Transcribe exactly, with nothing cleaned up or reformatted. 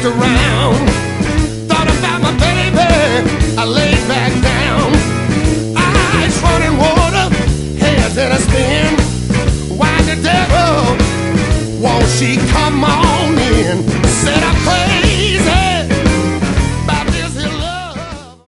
looked around, thought about my baby, I laid back down. Eyes running water, head in a spin. Why the devil won't she come on?